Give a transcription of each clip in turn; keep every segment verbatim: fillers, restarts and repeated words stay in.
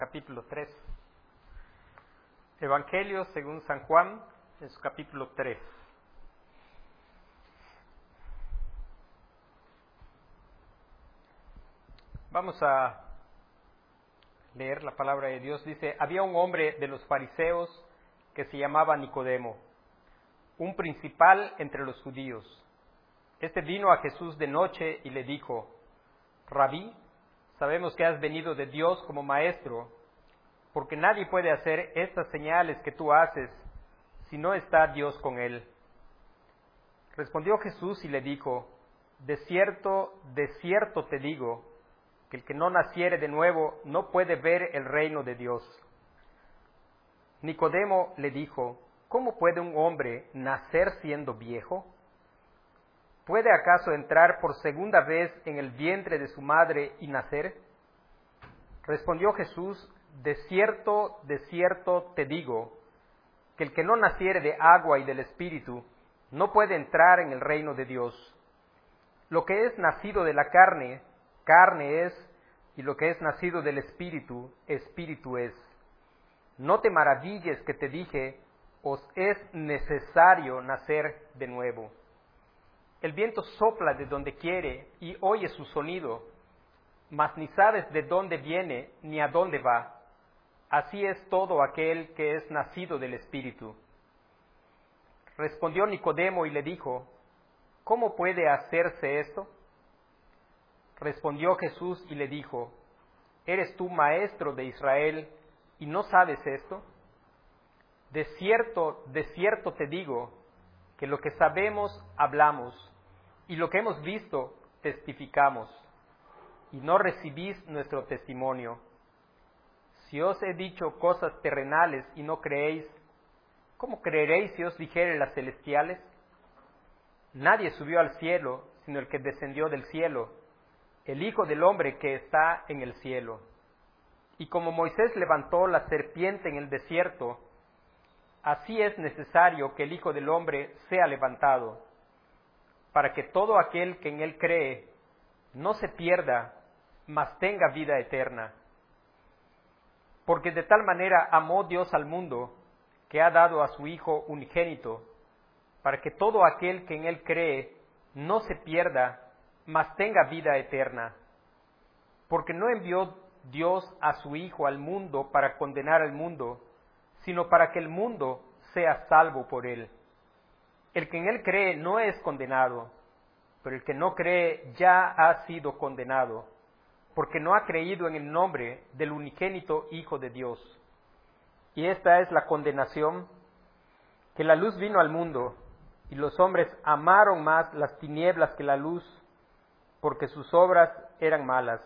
Capítulo tres. Evangelio según San Juan, en su capítulo tres. Vamos a leer la palabra de Dios. Dice: había un hombre de los fariseos que se llamaba Nicodemo, un principal entre los judíos. Este vino a Jesús de noche y le dijo: Rabí, sabemos que has venido de Dios como maestro, porque nadie puede hacer estas señales que tú haces si no está Dios con él. Respondió Jesús y le dijo: de cierto, de cierto te digo, que el que no naciere de nuevo no puede ver el reino de Dios. Nicodemo le dijo: ¿cómo puede un hombre nacer siendo viejo? ¿Puede acaso entrar por segunda vez en el vientre de su madre y nacer? Respondió Jesús: de cierto, de cierto te digo, que el que no naciere de agua y del Espíritu no puede entrar en el reino de Dios. Lo que es nacido de la carne, carne es, y lo que es nacido del Espíritu, Espíritu es. No te maravilles que te dije: os es necesario nacer de nuevo. El viento sopla de donde quiere y oye su sonido, mas ni sabes de dónde viene ni a dónde va. Así es todo aquel que es nacido del Espíritu. Respondió Nicodemo y le dijo: ¿cómo puede hacerse esto? Respondió Jesús y le dijo: ¿eres tú maestro de Israel y no sabes esto? De cierto, de cierto te digo, que lo que sabemos hablamos, y lo que hemos visto testificamos, y no recibís nuestro testimonio. Si os he dicho cosas terrenales y no creéis, ¿cómo creeréis si os dijere las celestiales? Nadie subió al cielo, sino el que descendió del cielo, el Hijo del Hombre que está en el cielo. Y como Moisés levantó la serpiente en el desierto, así es necesario que el Hijo del Hombre sea levantado, para que todo aquel que en él cree no se pierda, mas tenga vida eterna. Porque de tal manera amó Dios al mundo, que ha dado a su Hijo unigénito, para que todo aquel que en él cree no se pierda, mas tenga vida eterna. Porque no envió Dios a su Hijo al mundo para condenar al mundo, sino para que el mundo sea salvo por él. El que en él cree no es condenado, pero el que no cree ya ha sido condenado, porque no ha creído en el nombre del unigénito Hijo de Dios. Y esta es la condenación, que la luz vino al mundo, y los hombres amaron más las tinieblas que la luz, porque sus obras eran malas.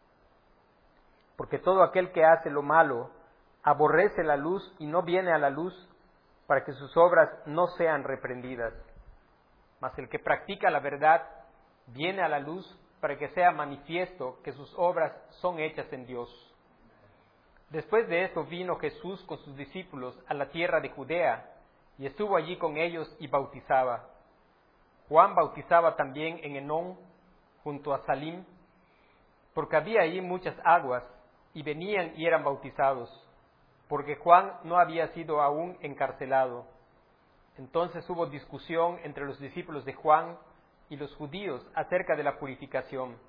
Porque todo aquel que hace lo malo aborrece la luz y no viene a la luz, para que sus obras no sean reprendidas. Mas el que practica la verdad viene a la luz, para que sea manifiesto que sus obras son hechas en Dios. Después de esto vino Jesús con sus discípulos a la tierra de Judea, y estuvo allí con ellos y bautizaba. Juan bautizaba también en Enón, junto a Salim, porque había allí muchas aguas, y venían y eran bautizados, porque Juan no había sido aún encarcelado. Entonces hubo discusión entre los discípulos de Juan y los judíos acerca de la purificación.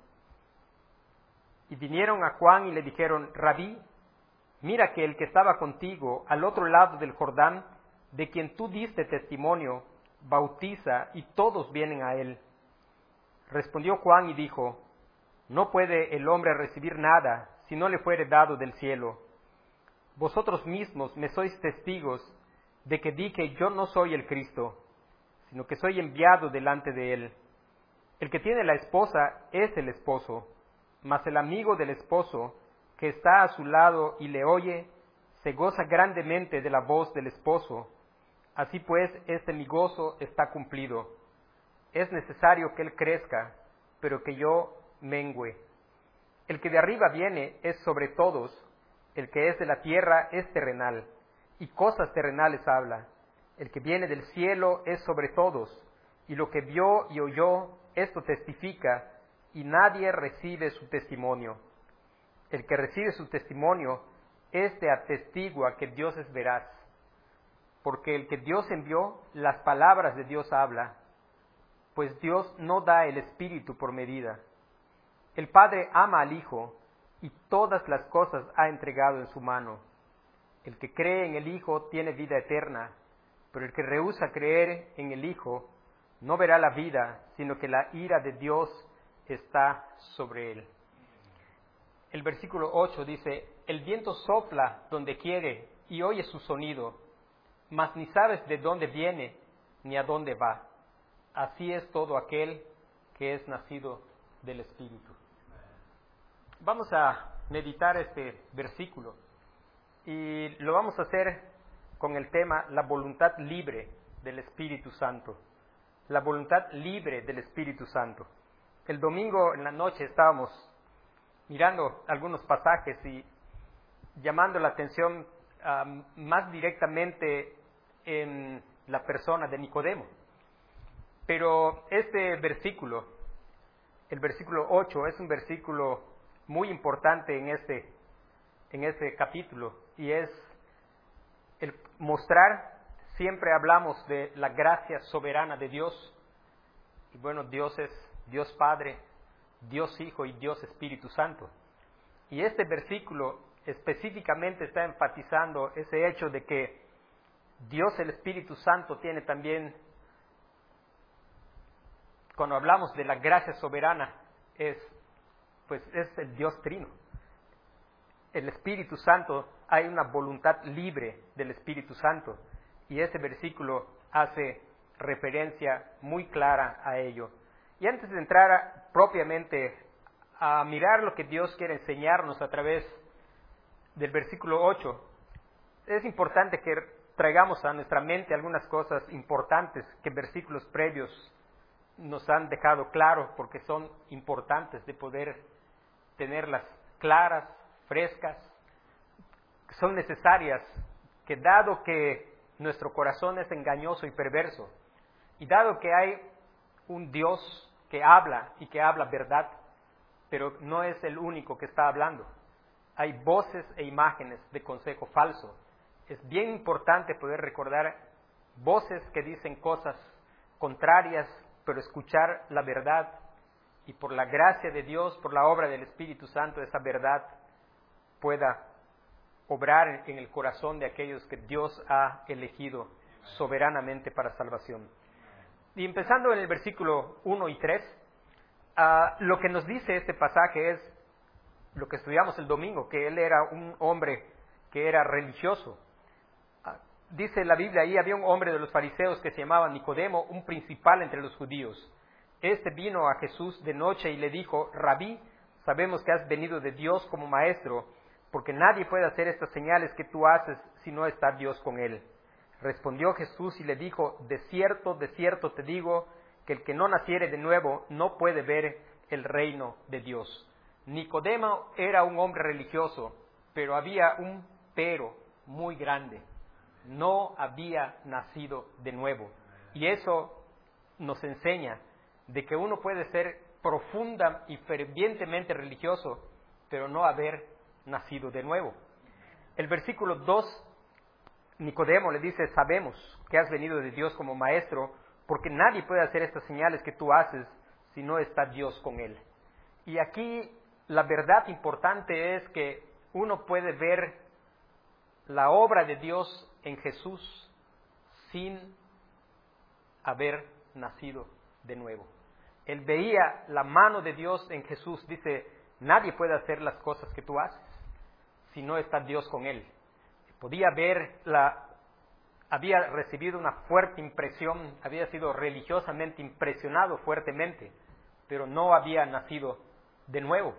Y vinieron a Juan y le dijeron: Rabí, mira que el que estaba contigo al otro lado del Jordán, de quien tú diste testimonio, bautiza y todos vienen a él. Respondió Juan y dijo: no puede el hombre recibir nada si no le fuere dado del cielo. Vosotros mismos me sois testigos de que di que yo no soy el Cristo, sino que soy enviado delante de él. El que tiene la esposa es el esposo, mas el amigo del esposo, que está a su lado y le oye, se goza grandemente de la voz del esposo. Así pues, este mi gozo está cumplido. Es necesario que él crezca, pero que yo mengüe. El que de arriba viene es sobre todos, el que es de la tierra es terrenal, y cosas terrenales habla. El que viene del cielo es sobre todos, y lo que vio y oyó, esto testifica, y nadie recibe su testimonio. El que recibe su testimonio Este atestigua que Dios es veraz, porque el que Dios envió, las palabras de Dios habla, pues Dios no da el Espíritu por medida. El Padre ama al Hijo y todas las cosas ha entregado en su mano. El que cree en el Hijo tiene vida eterna, pero el que rehúsa creer en el Hijo no verá la vida, sino que la ira de Dios está sobre él. El versículo ocho dice, el viento sopla donde quiere y oye su sonido, mas ni sabes de dónde viene ni a dónde va. Así es todo aquel que es nacido del Espíritu. Vamos a meditar este versículo y lo vamos a hacer con el tema la voluntad libre del Espíritu Santo. La voluntad libre del Espíritu Santo. El domingo en la noche estábamos mirando algunos pasajes y llamando la atención um, más directamente en la persona de Nicodemo. Pero este versículo, el versículo ocho, es un versículo muy importante en este, en este capítulo, y es el mostrar, siempre hablamos de la gracia soberana de Dios, y bueno, Dios es Dios Padre, Dios Hijo y Dios Espíritu Santo. Y este versículo específicamente está enfatizando ese hecho de que Dios el Espíritu Santo tiene también, cuando hablamos de la gracia soberana, es, pues es el Dios Trino. El Espíritu Santo, hay una voluntad libre del Espíritu Santo, y ese versículo hace referencia muy clara a ello. Y antes de entrar a, propiamente a mirar lo que Dios quiere enseñarnos a través del versículo ocho, es importante que traigamos a nuestra mente algunas cosas importantes que versículos previos nos han dejado claro, porque son importantes de poder tenerlas claras, frescas, son necesarias, que dado que nuestro corazón es engañoso y perverso, y dado que hay un Dios que habla y que habla verdad, pero no es el único que está hablando, hay voces e imágenes de consejo falso. Es bien importante poder recordar voces que dicen cosas contrarias, pero escuchar la verdad, y por la gracia de Dios, por la obra del Espíritu Santo, esa verdad pueda obrar en el corazón de aquellos que Dios ha elegido soberanamente para salvación. Y empezando en el versículo uno y tres, uh, lo que nos dice este pasaje es lo que estudiamos el domingo, que él era un hombre que era religioso. Uh, dice la Biblia, ahí había un hombre de los fariseos que se llamaba Nicodemo, un principal entre los judíos. Este vino a Jesús de noche y le dijo, Rabí, sabemos que has venido de Dios como maestro, porque nadie puede hacer estas señales que tú haces si no está Dios con él. Respondió Jesús y le dijo, de cierto, de cierto te digo, que el que no naciere de nuevo no puede ver el reino de Dios. Nicodemo era un hombre religioso, pero había un pero muy grande. No había nacido de nuevo. Y eso nos enseña de que uno puede ser profunda y fervientemente religioso, pero no haber nacido de nuevo. El versículo dos, Nicodemo le dice, sabemos que has venido de Dios como maestro, porque nadie puede hacer estas señales que tú haces si no está Dios con él. Y aquí la verdad importante es que uno puede ver la obra de Dios en Jesús sin haber nacido de nuevo. Él veía la mano de Dios en Jesús. Dice, nadie puede hacer las cosas que tú haces si no está Dios con él. Podía ver la, había recibido una fuerte impresión, había sido religiosamente impresionado fuertemente, pero no había nacido de nuevo.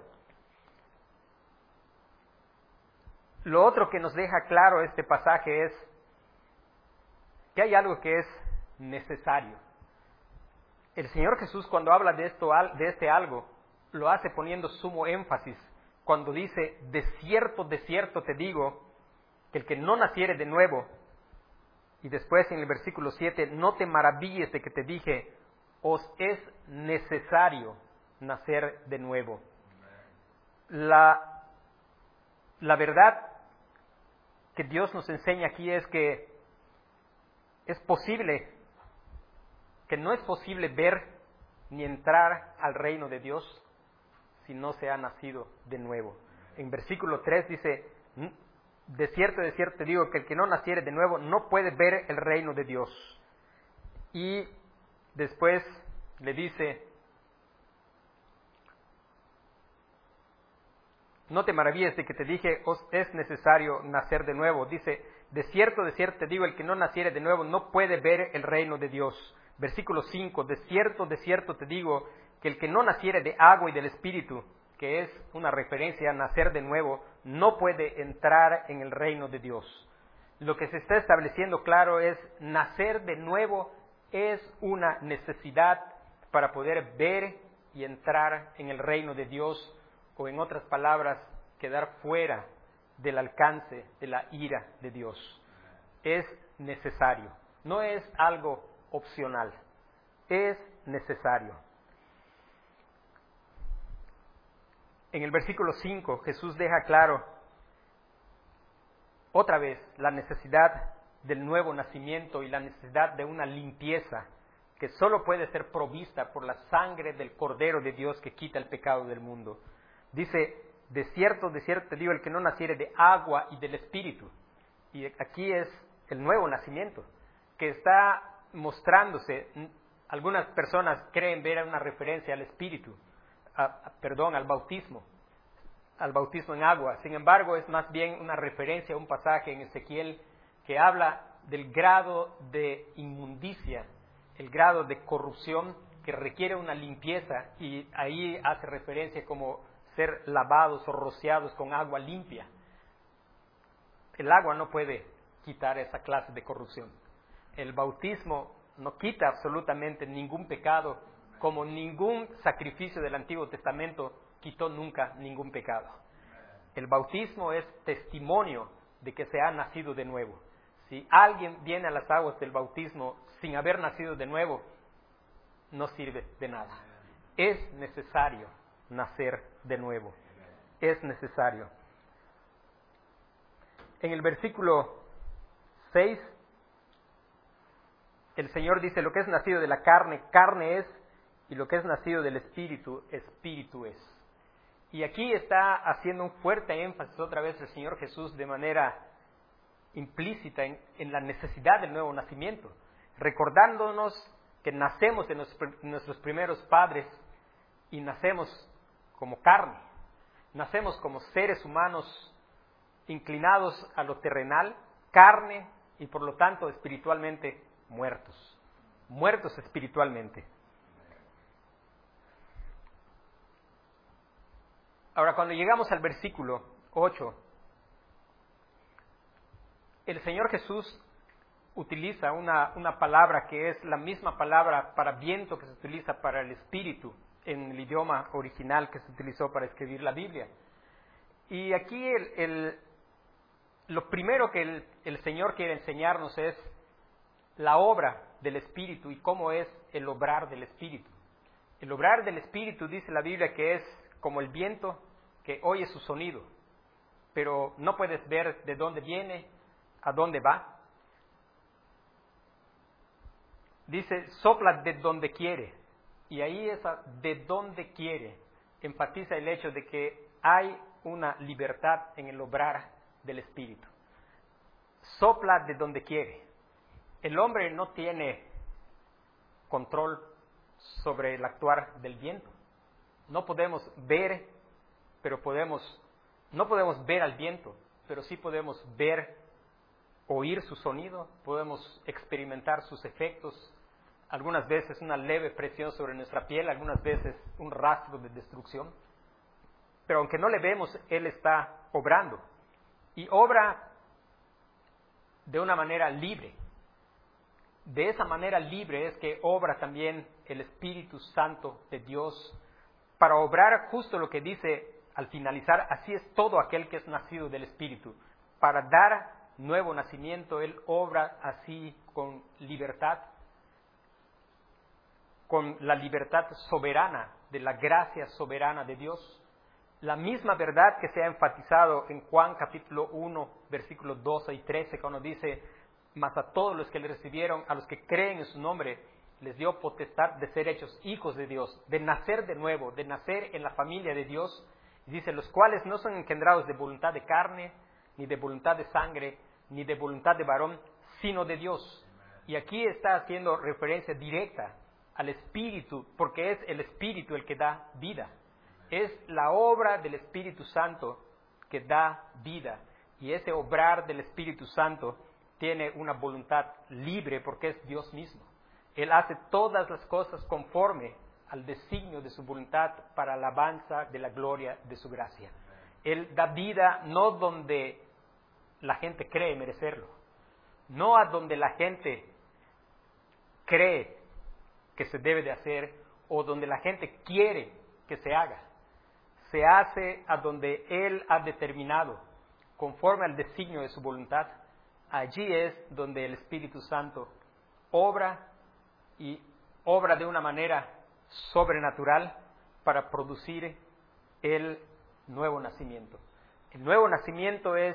Lo otro que nos deja claro este pasaje es que hay algo que es necesario. El Señor Jesús, cuando habla de esto, de este algo, lo hace poniendo sumo énfasis cuando dice, de cierto, de cierto te digo, que el que no naciere de nuevo, y después en el versículo siete, no te maravilles de que te dije, os es necesario nacer de nuevo. La, la verdad que Dios nos enseña aquí es que es posible, que no es posible ver ni entrar al reino de Dios si no se ha nacido de nuevo. En versículo tres dice, de cierto, de cierto te digo que el que no naciere de nuevo no puede ver el reino de Dios. Y después le dice, no te maravilles de que te dije, os es necesario nacer de nuevo. Dice, de cierto, de cierto te digo, el que no naciere de nuevo no puede ver el reino de Dios. Versículo cinco, de cierto, de cierto te digo, que el que no naciere de agua y del Espíritu, que es una referencia a nacer de nuevo, no puede entrar en el reino de Dios. Lo que se está estableciendo claro es, nacer de nuevo es una necesidad para poder ver y entrar en el reino de Dios, o en otras palabras, quedar fuera del alcance de la ira de Dios. Es necesario, no es algo opcional, es necesario. En el versículo cinco, Jesús deja claro otra vez la necesidad del nuevo nacimiento y la necesidad de una limpieza que solo puede ser provista por la sangre del Cordero de Dios que quita el pecado del mundo. Dice, de cierto, de cierto te digo, el que no naciere de agua y del Espíritu. Y aquí es el nuevo nacimiento, que está mostrándose. Algunas personas creen ver una referencia al Espíritu, a, a, perdón, al bautismo, al bautismo en agua. Sin embargo, es más bien una referencia a un pasaje en Ezequiel que habla del grado de inmundicia, el grado de corrupción que requiere una limpieza, y ahí hace referencia como ser lavados o rociados con agua limpia. El agua no puede quitar esa clase de corrupción. El bautismo no quita absolutamente ningún pecado, como ningún sacrificio del Antiguo Testamento quitó nunca ningún pecado. El bautismo es testimonio de que se ha nacido de nuevo. Si alguien viene a las aguas del bautismo sin haber nacido de nuevo, no sirve de nada. Es necesario nacer de nuevo. Es necesario. En el versículo seis, el Señor dice, lo que es nacido de la carne, carne es, y lo que es nacido del Espíritu, Espíritu es. Y aquí está haciendo un fuerte énfasis otra vez el Señor Jesús de manera implícita en, en la necesidad del nuevo nacimiento, recordándonos que nacemos de nuestros, nuestros primeros padres y nacemos como carne, nacemos como seres humanos inclinados a lo terrenal, carne, y por lo tanto espiritualmente muertos, muertos espiritualmente. Ahora, cuando llegamos al versículo ocho, el Señor Jesús utiliza una, una palabra que es la misma palabra para viento que se utiliza para el espíritu en el idioma original que se utilizó para escribir la Biblia. Y aquí el, el, lo primero que el, el Señor quiere enseñarnos es la obra del Espíritu y cómo es el obrar del Espíritu. El obrar del Espíritu, dice la Biblia, que es como el viento que oye su sonido, pero no puedes ver de dónde viene, a dónde va. Dice, sopla de donde quiere. Y ahí esa de donde quiere enfatiza el hecho de que hay una libertad en el obrar del Espíritu. Sopla de donde quiere. El hombre no tiene control sobre el actuar del viento. No podemos ver, pero podemos, no podemos ver al viento, pero sí podemos ver, oír su sonido, podemos experimentar sus efectos. Algunas veces una leve presión sobre nuestra piel, algunas veces un rastro de destrucción. Pero aunque no le vemos, Él está obrando. Y obra de una manera libre. De esa manera libre es que obra también el Espíritu Santo de Dios para obrar justo lo que dice al finalizar, así es todo aquel que es nacido del Espíritu. Para dar nuevo nacimiento, Él obra así con libertad, con la libertad soberana, de la gracia soberana de Dios, La misma verdad que se ha enfatizado en Juan capítulo uno, versículos doce y trece, cuando dice, mas a todos los que le recibieron, a los que creen en su nombre, les dio potestad de ser hechos hijos de Dios, de nacer de nuevo, de nacer en la familia de Dios. Y dice, los cuales no son engendrados de voluntad de carne, ni de voluntad de sangre, ni de voluntad de varón, sino de Dios. Y aquí está haciendo referencia directa al Espíritu, porque es el Espíritu el que da vida. Es la obra del Espíritu Santo que da vida. Y ese obrar del Espíritu Santo tiene una voluntad libre porque es Dios mismo. Él hace todas las cosas conforme al designio de su voluntad para alabanza de la gloria de su gracia. Él da vida no donde la gente cree merecerlo, no a donde la gente cree que se debe de hacer o donde la gente quiere que se haga. Se hace a donde Él ha determinado, conforme al designio de su voluntad. Allí es donde el Espíritu Santo obra y obra de una manera sobrenatural para producir el nuevo nacimiento. El nuevo nacimiento es,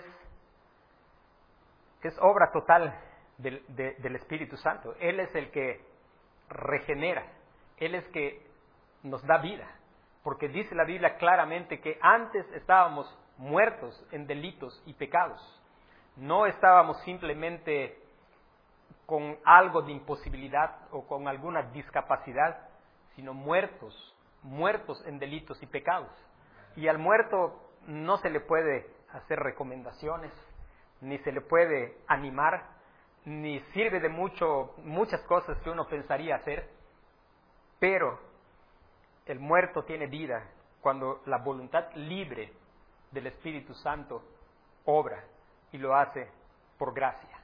es obra total del, de, del Espíritu Santo. Él es el que regenera, Él es que nos da vida. Porque dice la Biblia claramente que antes estábamos muertos en delitos y pecados. No estábamos simplemente con algo de imposibilidad o con alguna discapacidad, sino muertos, muertos en delitos y pecados. Y al muerto no se le puede hacer recomendaciones, ni se le puede animar, ni sirve de mucho, muchas cosas que uno pensaría hacer, pero el muerto tiene vida cuando la voluntad libre del Espíritu Santo obra y lo hace por gracia.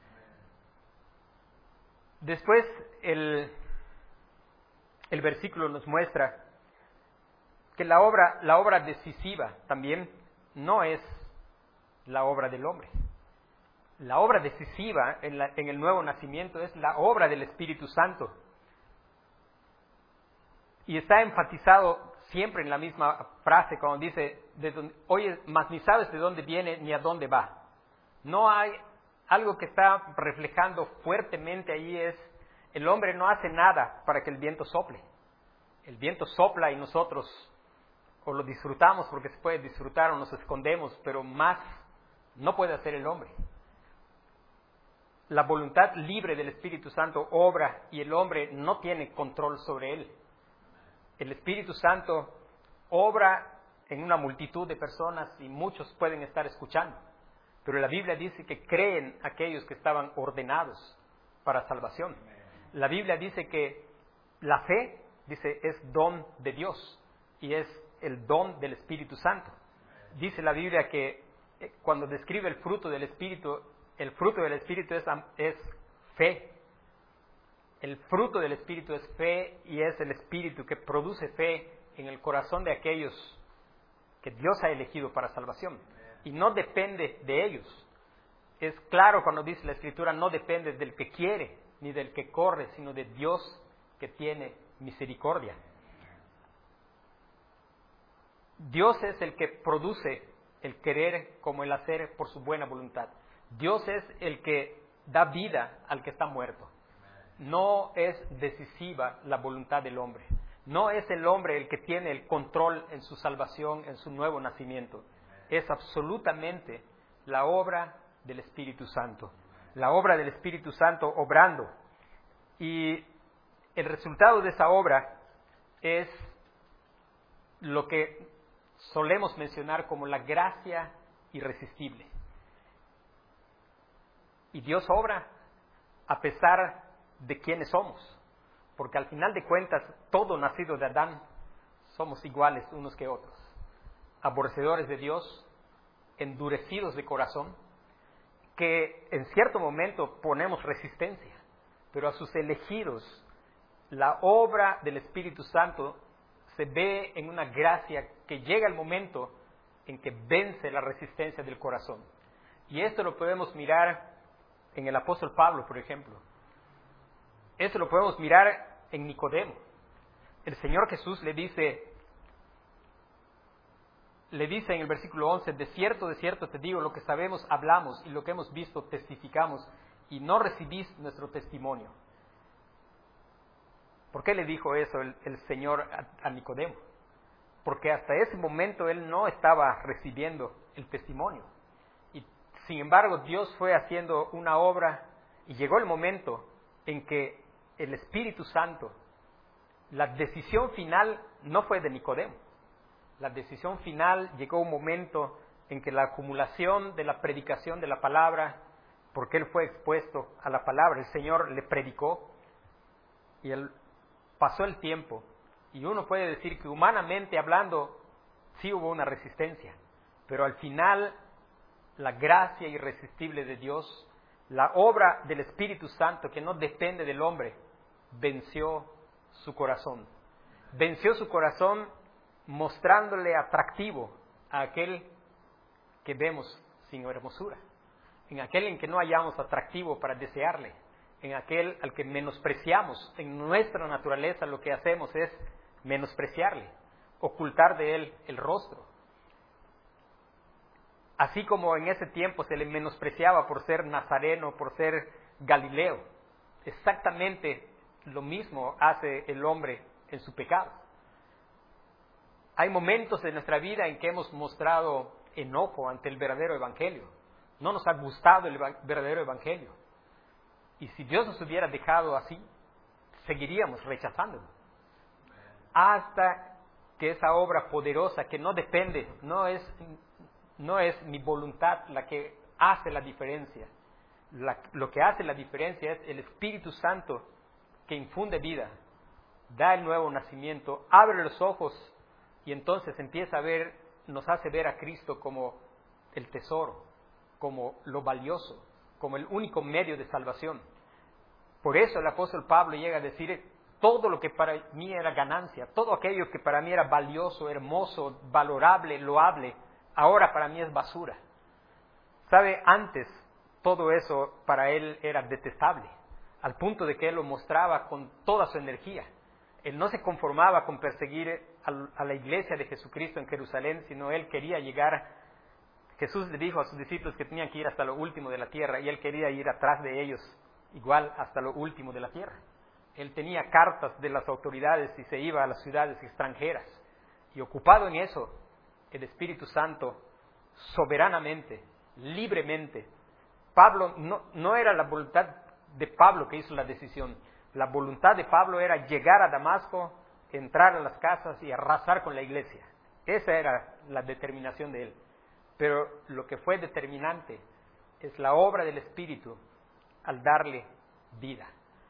Después el, el versículo nos muestra que la obra, la obra decisiva también no es la obra del hombre. La obra decisiva en, la, en el nuevo nacimiento es la obra del Espíritu Santo. Y está enfatizado siempre en la misma frase cuando dice, de donde, oye, mas ni sabes de dónde viene ni a dónde va. No hay algo que está reflejando fuertemente ahí es, el hombre no hace nada para que el viento sople. El viento sopla y nosotros o lo disfrutamos porque se puede disfrutar o nos escondemos, pero más no puede hacer el hombre. La voluntad libre del Espíritu Santo obra y el hombre no tiene control sobre él. El Espíritu Santo obra en una multitud de personas y muchos pueden estar escuchando. Pero la Biblia dice que creen aquellos que estaban ordenados para salvación. La Biblia dice que la fe, dice, es don de Dios y es el don del Espíritu Santo. Dice la Biblia que cuando describe el fruto del Espíritu, el fruto del Espíritu es, es fe. El fruto del Espíritu es fe y es el Espíritu que produce fe en el corazón de aquellos que Dios ha elegido para salvación. Y no depende de ellos. Es claro cuando dice la Escritura, no depende del que quiere ni del que corre, sino de Dios que tiene misericordia. Dios es el que produce el querer como el hacer por su buena voluntad. Dios es el que da vida al que está muerto. No es decisiva la voluntad del hombre. No es el hombre el que tiene el control en su salvación, en su nuevo nacimiento. Es absolutamente la obra del Espíritu Santo. La obra del Espíritu Santo obrando. Y el resultado de esa obra es lo que solemos mencionar como la gracia irresistible. Y Dios obra a pesar de quiénes somos, porque al final de cuentas todo nacido de Adán somos iguales unos que otros, aborrecedores de Dios, endurecidos de corazón, que en cierto momento ponemos resistencia, pero a sus elegidos la obra del Espíritu Santo se ve en una gracia que llega el momento en que vence la resistencia del corazón. Y esto lo podemos mirar en el apóstol Pablo, por ejemplo. Eso lo podemos mirar en Nicodemo. El Señor Jesús le dice, le dice en el versículo once, de cierto, de cierto te digo, lo que sabemos hablamos y lo que hemos visto testificamos y no recibís nuestro testimonio. ¿Por qué le dijo eso el, el Señor a, a Nicodemo? Porque hasta ese momento él no estaba recibiendo el testimonio. Y sin embargo Dios fue haciendo una obra y llegó el momento en que el Espíritu Santo, la decisión final no fue de Nicodemo. La decisión final llegó un momento en que la acumulación de la predicación de la palabra, porque él fue expuesto a la palabra, el Señor le predicó y él pasó el tiempo. Y uno puede decir que humanamente hablando sí hubo una resistencia, pero al final la gracia irresistible de Dios, la obra del Espíritu Santo que no depende del hombre, venció su corazón. Venció su corazón mostrándole atractivo a aquel que vemos sin hermosura, en aquel en que no hallamos atractivo para desearle, en aquel al que menospreciamos. En nuestra naturaleza lo que hacemos es menospreciarle, ocultar de él el rostro. Así como en ese tiempo se le menospreciaba por ser nazareno, por ser galileo, exactamente lo mismo hace el hombre en su pecado. Hay momentos de nuestra vida en que hemos mostrado enojo ante el verdadero evangelio. No nos ha gustado el verdadero evangelio. Y si Dios nos hubiera dejado así, seguiríamos rechazándolo. Hasta que esa obra poderosa que no depende, no es, no es mi voluntad la que hace la diferencia. La, lo que hace la diferencia es el Espíritu Santo que infunde vida, da el nuevo nacimiento, abre los ojos y entonces empieza a ver, nos hace ver a Cristo como el tesoro, como lo valioso, como el único medio de salvación. Por eso el apóstol Pablo llega a decir, todo lo que para mí era ganancia, todo aquello que para mí era valioso, hermoso, valorable, loable, ahora para mí es basura. ¿Sabe? Antes todo eso para él era detestable, al punto de que él lo mostraba con toda su energía. Él no se conformaba con perseguir a la iglesia de Jesucristo en Jerusalén, sino él quería llegar. Jesús le dijo a sus discípulos que tenían que ir hasta lo último de la tierra, y él quería ir atrás de ellos, igual hasta lo último de la tierra. Él tenía cartas de las autoridades y se iba a las ciudades extranjeras. Y ocupado en eso, el Espíritu Santo, soberanamente, libremente, Pablo, no, no era la voluntad de Pablo que hizo la decisión. La voluntad de Pablo era llegar a Damasco, entrar a las casas y arrasar con la iglesia. Esa era la determinación de él. Pero lo que fue determinante es la obra del Espíritu al darle vida.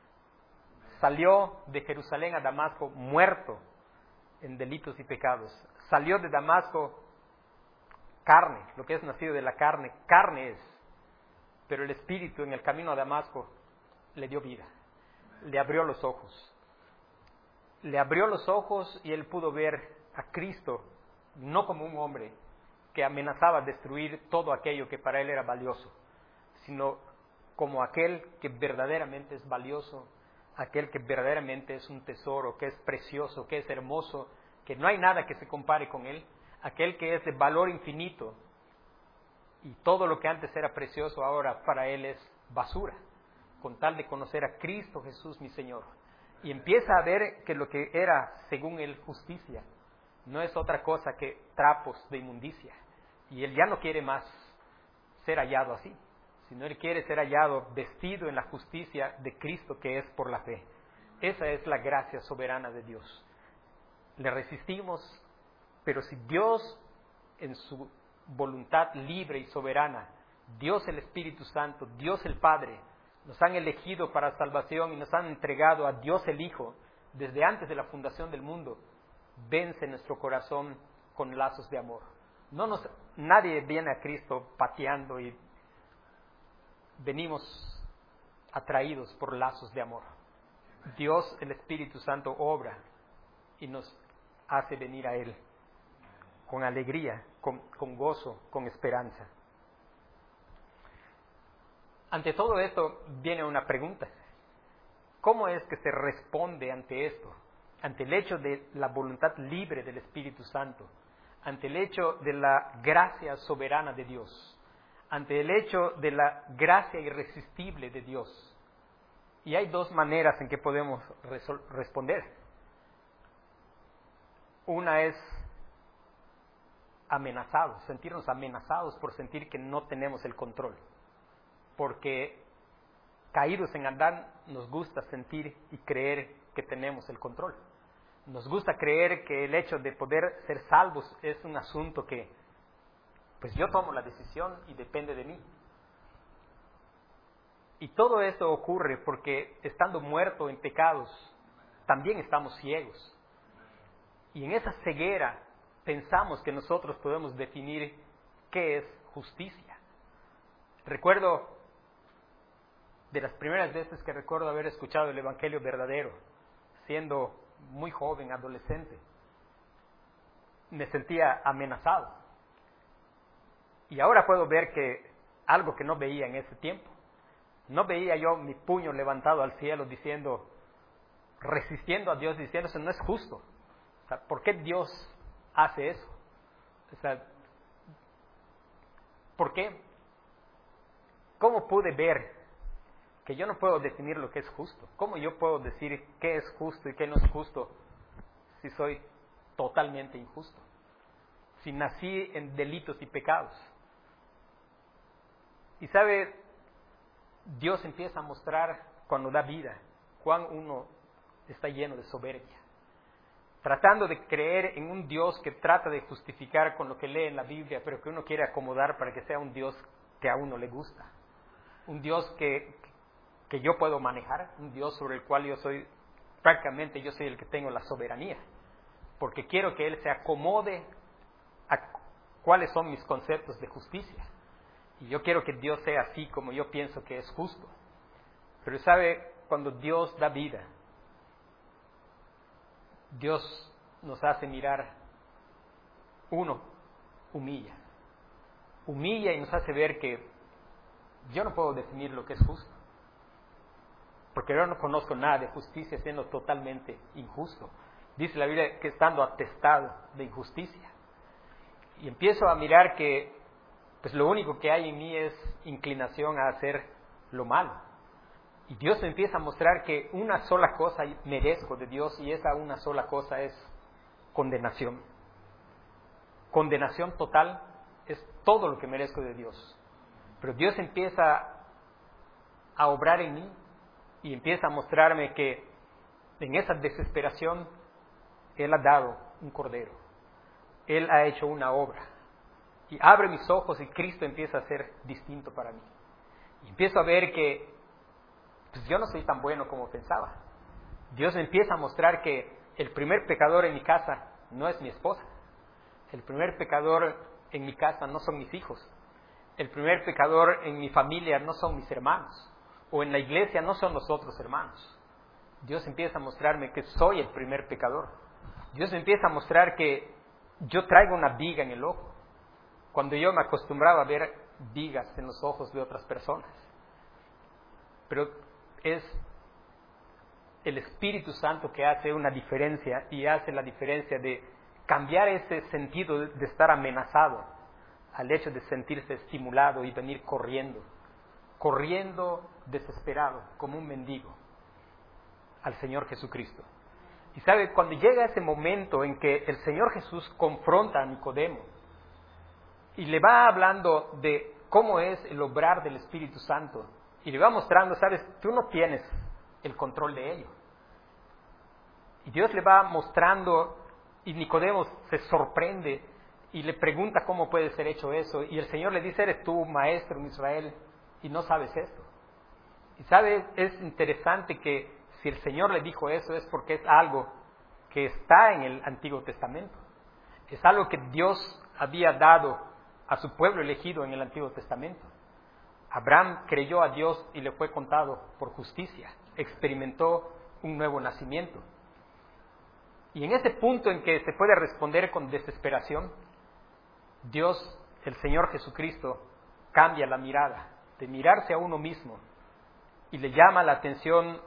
Salió de Jerusalén a Damasco muerto en delitos y pecados. Salió de Damasco carne, lo que es nacido de la carne, carne es. Pero el Espíritu en el camino a Damasco le dio vida, le abrió los ojos. Le abrió los ojos y él pudo ver a Cristo no como un hombre que amenazaba destruir todo aquello que para él era valioso, sino como aquel que verdaderamente es valioso, aquel que verdaderamente es un tesoro, que es precioso, que es hermoso, que no hay nada que se compare con él, aquel que es de valor infinito, y todo lo que antes era precioso ahora para él es basura, con tal de conocer a Cristo Jesús mi Señor. Y empieza a ver que lo que era según él justicia no es otra cosa que trapos de inmundicia, y él ya no quiere más ser hallado así, sino él quiere ser hallado vestido en la justicia de Cristo, que es por la fe. Esa es la gracia soberana de Dios. Le resistimos, pero si Dios en su voluntad libre y soberana, Dios el Espíritu Santo, Dios el Padre, nos han elegido para salvación y nos han entregado a Dios el Hijo desde antes de la fundación del mundo, vence nuestro corazón con lazos de amor. No nos, nadie viene a Cristo pateando y venimos atraídos por lazos de amor. Dios, el Espíritu Santo, obra y nos hace venir a Él con alegría, con, con gozo, con esperanza. Ante todo esto viene una pregunta. ¿Cómo es que se responde ante esto? Ante el hecho de la voluntad libre del Espíritu Santo, ante el hecho de la gracia soberana de Dios, ante el hecho de la gracia irresistible de Dios. Y hay dos maneras en que podemos responder. Una es amenazados, sentirnos amenazados por sentir que no tenemos el control. Porque caídos en Adán nos gusta sentir y creer que tenemos el control. Nos gusta creer que el hecho de poder ser salvos es un asunto que, pues yo tomo la decisión y depende de mí. Y todo esto ocurre porque estando muerto en pecados, también estamos ciegos. Y en esa ceguera pensamos que nosotros podemos definir qué es justicia. Recuerdo de las primeras veces que recuerdo haber escuchado el Evangelio verdadero, siendo muy joven, adolescente, me sentía amenazado. Y ahora puedo ver que algo que no veía en ese tiempo, no veía yo mi puño levantado al cielo diciendo, resistiendo a Dios, diciendo, eso no es justo. O sea, ¿por qué Dios hace eso? O sea, ¿por qué? ¿Cómo pude ver que yo no puedo definir lo que es justo? ¿Cómo yo puedo decir qué es justo y qué no es justo si soy totalmente injusto? Si nací en delitos y pecados. Y sabe, Dios empieza a mostrar cuando da vida cuán uno está lleno de soberbia, tratando de creer en un Dios que trata de justificar con lo que lee en la Biblia, pero que uno quiere acomodar para que sea un Dios que a uno le gusta, un Dios que, que yo puedo manejar, un Dios sobre el cual yo soy, prácticamente yo soy el que tengo la soberanía, porque quiero que Él se acomode a cuáles son mis conceptos de justicia. Y yo quiero que Dios sea así como yo pienso que es justo. Pero sabe, cuando Dios da vida, Dios nos hace mirar, uno, humilla. Humilla y nos hace ver que yo no puedo definir lo que es justo. Porque yo no conozco nada de justicia siendo totalmente injusto. Dice la Biblia que estando atestado de injusticia. Y empiezo a mirar que pues lo único que hay en mí es inclinación a hacer lo malo. Y Dios me empieza a mostrar que una sola cosa merezco de Dios y esa una sola cosa es condenación. Condenación total es todo lo que merezco de Dios. Pero Dios empieza a obrar en mí y empieza a mostrarme que en esa desesperación Él ha dado un cordero. Él ha hecho una obra. Y abre mis ojos y Cristo empieza a ser distinto para mí. Y empiezo a ver que pues yo no soy tan bueno como pensaba. Dios me empieza a mostrar que el primer pecador en mi casa no es mi esposa. El primer pecador en mi casa no son mis hijos. El primer pecador en mi familia no son mis hermanos. O en la iglesia no son los otros hermanos. Dios empieza a mostrarme que soy el primer pecador. Dios me empieza a mostrar que yo traigo una viga en el ojo. Cuando yo me acostumbraba a ver vigas en los ojos de otras personas. Pero es el Espíritu Santo que hace una diferencia y hace la diferencia de cambiar ese sentido de estar amenazado al hecho de sentirse estimulado y venir corriendo, corriendo desesperado como un mendigo al Señor Jesucristo. Y sabe, cuando llega ese momento en que el Señor Jesús confronta a Nicodemo y le va hablando de cómo es el obrar del Espíritu Santo y le va mostrando, sabes, tú no tienes el control de ello. Y Dios le va mostrando y Nicodemo se sorprende y le pregunta cómo puede ser hecho eso. Y el Señor le dice, eres tú maestro en Israel y no sabes esto. Y sabes, es interesante que si el Señor le dijo eso es porque es algo que está en el Antiguo Testamento. Es algo que Dios había dado a su pueblo elegido en el Antiguo Testamento. Abraham creyó a Dios y le fue contado por justicia. Experimentó un nuevo nacimiento. Y en ese punto en que se puede responder con desesperación, Dios, el Señor Jesucristo, cambia la mirada, de mirarse a uno mismo, y le llama la atención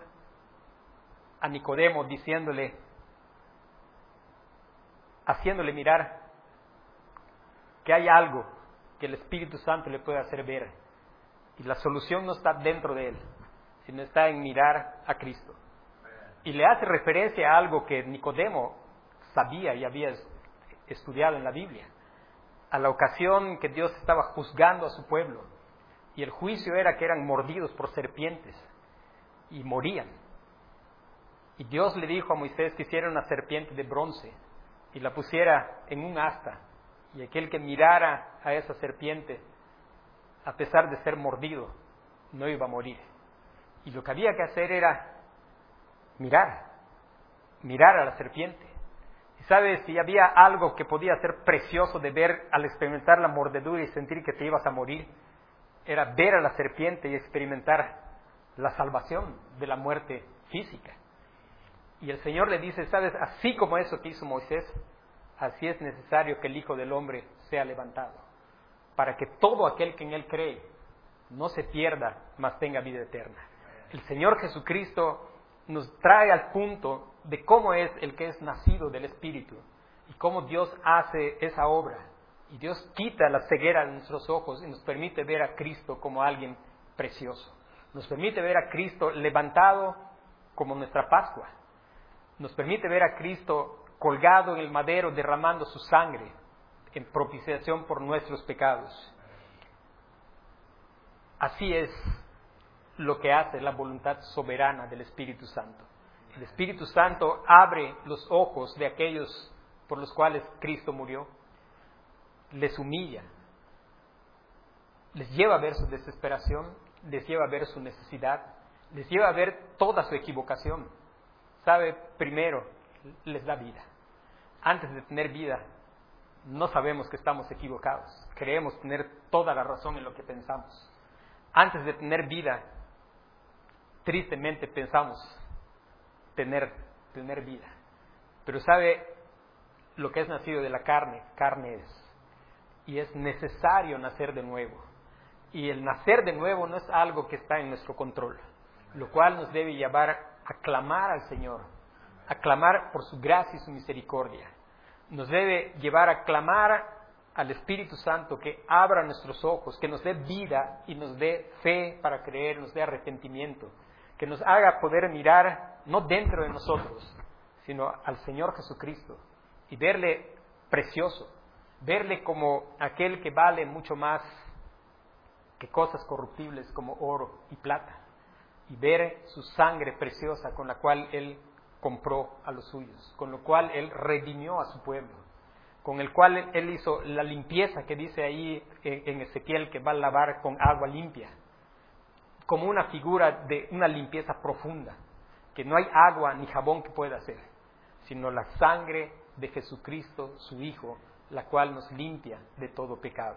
a Nicodemo diciéndole, haciéndole mirar que hay algo que el Espíritu Santo le puede hacer ver. Y la solución no está dentro de él, sino está en mirar a Cristo. Y le hace referencia a algo que Nicodemo sabía y había estudiado en la Biblia. A la ocasión que Dios estaba juzgando a su pueblo. Y el juicio era que eran mordidos por serpientes y morían. Y Dios le dijo a Moisés que hiciera una serpiente de bronce y la pusiera en un asta. Y aquel que mirara a esa serpiente, a pesar de ser mordido, no iba a morir. Y lo que había que hacer era mirar, mirar a la serpiente. Y sabes, si había algo que podía ser precioso de ver al experimentar la mordedura y sentir que te ibas a morir, era ver a la serpiente y experimentar la salvación de la muerte física. Y el Señor le dice, sabes, así como eso que hizo Moisés, así es necesario que el Hijo del Hombre sea levantado, para que todo aquel que en Él cree no se pierda, mas tenga vida eterna. El Señor Jesucristo nos trae al punto de cómo es el que es nacido del Espíritu y cómo Dios hace esa obra. Y Dios quita la ceguera de nuestros ojos y nos permite ver a Cristo como alguien precioso. Nos permite ver a Cristo levantado como nuestra Pascua. Nos permite ver a Cristo colgado en el madero derramando su sangre en propiciación por nuestros pecados. Así es lo que hace la voluntad soberana del Espíritu Santo. El Espíritu Santo abre los ojos de aquellos por los cuales Cristo murió, les humilla, les lleva a ver su desesperación, les lleva a ver su necesidad, les lleva a ver toda su equivocación. Sabe, primero, les da vida. Antes de tener vida, no sabemos que estamos equivocados. Creemos tener toda la razón en lo que pensamos. Antes de tener vida, tristemente pensamos tener, tener vida. Pero sabe, lo que es nacido de la carne, carne es. Y es necesario nacer de nuevo. Y el nacer de nuevo no es algo que está en nuestro control, lo cual nos debe llevar a clamar al Señor, a clamar por su gracia y su misericordia. Nos debe llevar a clamar al Espíritu Santo que abra nuestros ojos, que nos dé vida y nos dé fe para creer, nos dé arrepentimiento, que nos haga poder mirar no dentro de nosotros, sino al Señor Jesucristo y verle precioso, verle como aquel que vale mucho más que cosas corruptibles como oro y plata, y ver su sangre preciosa con la cual Él compró a los suyos, con lo cual Él redimió a su pueblo, con el cual Él hizo la limpieza que dice ahí en Ezequiel que va a lavar con agua limpia, como una figura de una limpieza profunda, que no hay agua ni jabón que pueda hacer, sino la sangre de Jesucristo, su Hijo, la cual nos limpia de todo pecado.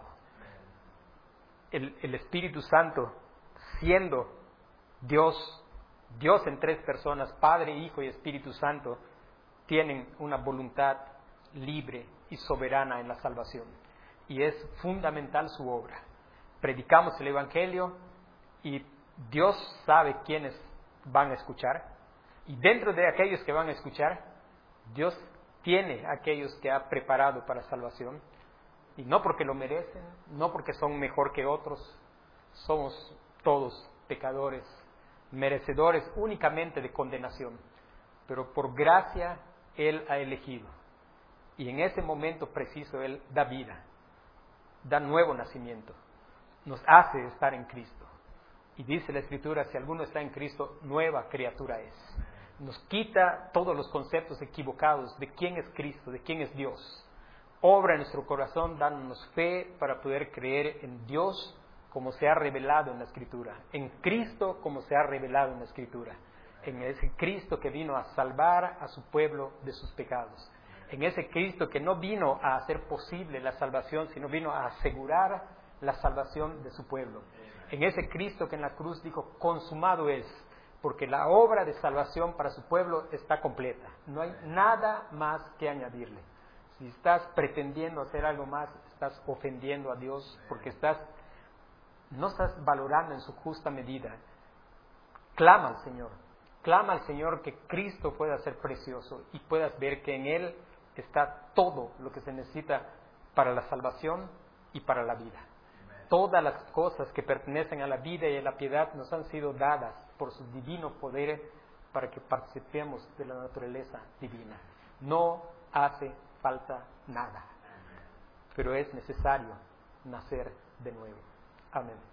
El, el Espíritu Santo, siendo Dios, Dios en tres personas, Padre, Hijo y Espíritu Santo, tienen una voluntad libre y soberana en la salvación. Y es fundamental su obra. Predicamos el Evangelio y Dios sabe quiénes van a escuchar. Y dentro de aquellos que van a escuchar, Dios tiene a aquellos que ha preparado para salvación. Y no porque lo merecen, no porque son mejor que otros, somos todos pecadores, merecedores únicamente de condenación. Pero por gracia Él ha elegido. Y en ese momento preciso Él da vida, da nuevo nacimiento, nos hace estar en Cristo. Y dice la Escritura, si alguno está en Cristo, nueva criatura es. Nos quita todos los conceptos equivocados de quién es Cristo, de quién es Dios. Obra en nuestro corazón, dándonos fe para poder creer en Dios como se ha revelado en la Escritura, en Cristo como se ha revelado en la Escritura, en ese Cristo que vino a salvar a su pueblo de sus pecados, en ese Cristo que no vino a hacer posible la salvación, sino vino a asegurar la salvación de su pueblo, en ese Cristo que en la cruz dijo, consumado es, porque la obra de salvación para su pueblo está completa, no hay nada más que añadirle. Si estás pretendiendo hacer algo más, estás ofendiendo a Dios, porque estás, no estás valorando en su justa medida. Clama al Señor, clama al Señor que Cristo pueda ser precioso y puedas ver que en Él está todo lo que se necesita para la salvación y para la vida. Todas las cosas que pertenecen a la vida y a la piedad nos han sido dadas por su divino poder para que participemos de la naturaleza divina. No hace falta nada, pero es necesario nacer de nuevo. Amén.